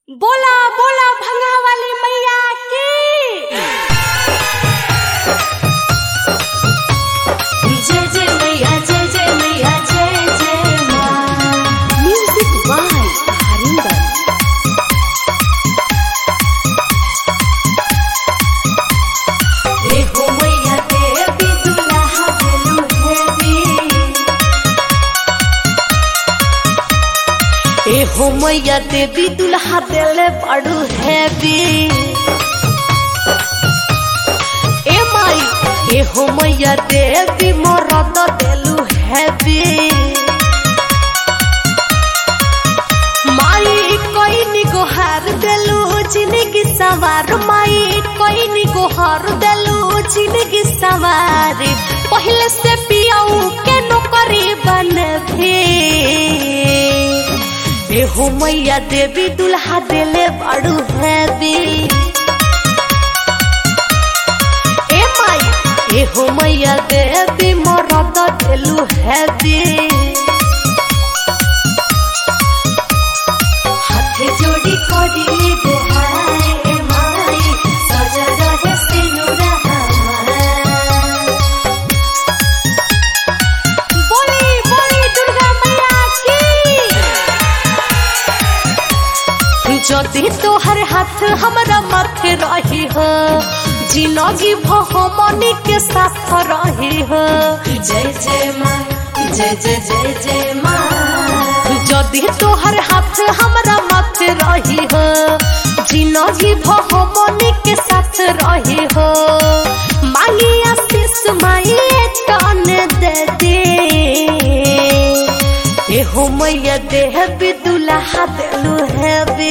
बोला बोला भंगा वाली मैया की जय जय मैया जय जय मैया जय जय मां। Music by Harinder. देखो मैया देवी दुल्हा बोलू हेवी। हो मैया देवी दुल्हा देले बड़ू हैवी। ए माई हो मैया देवी मरद देलू हैवी। माई कोई नी गोहार देलू जिंदगी सवार। माई कोई नी गोहार देलू जिंदगी सवार। पहले से पियाऊ के नौकरी बनबे। हो मैया देवी दुल्हा देले बड़ू हैवी। ए माई हो मैया देवी मरद देलू हैवी। हाथ जोड़ी कोडी गोहार ए माई सजा रहे सिनुरा हमार। बोली बोली दुर्गा मैया की। जदि तोहर हाथ हमरा माथे रही हो जिंदगी भमनी के साथ रही हो। जय जय माँ जय जय जय जय माँ। जदि तोहर हाथ हमरा माथे रही हो जिंदगी भमनी के साथ रही हो। मांगी आशीष माई कान दे दे। हो मैया देवी दुल्हा देलू हैवी।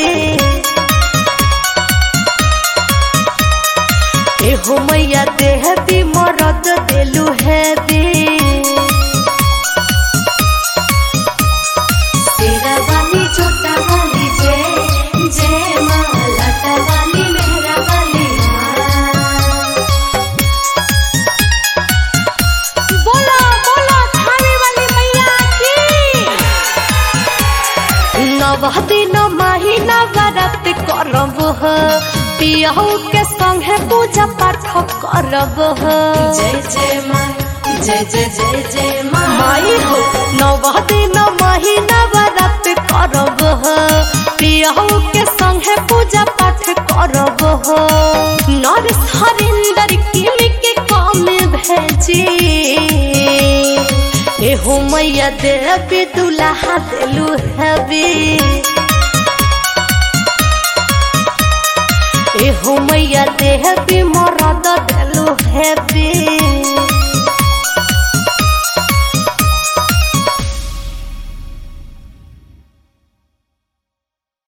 हो मैया देवी मरद देलू हैवी। तेरा वाली छोटा वाली जय जय माँ। लटा वाली मेहरा वाली माँ। बोला बोला थाने वाली मैया की। नव दिन महीना व्रत करब हो पियाऊ के संगे पूजा पाठ करब हो। जय जय माँ जय जय जय जय माँ। माई हो नव दिन महीना व्रत करब हो पियाऊ के संगे पूजा पाठ करब हो। नरेश हरिंदर किमी के काम भेजी। हो मैया देवी दुल्हा देलू हैवी। हो मैया देवी मरद देलू हैवी।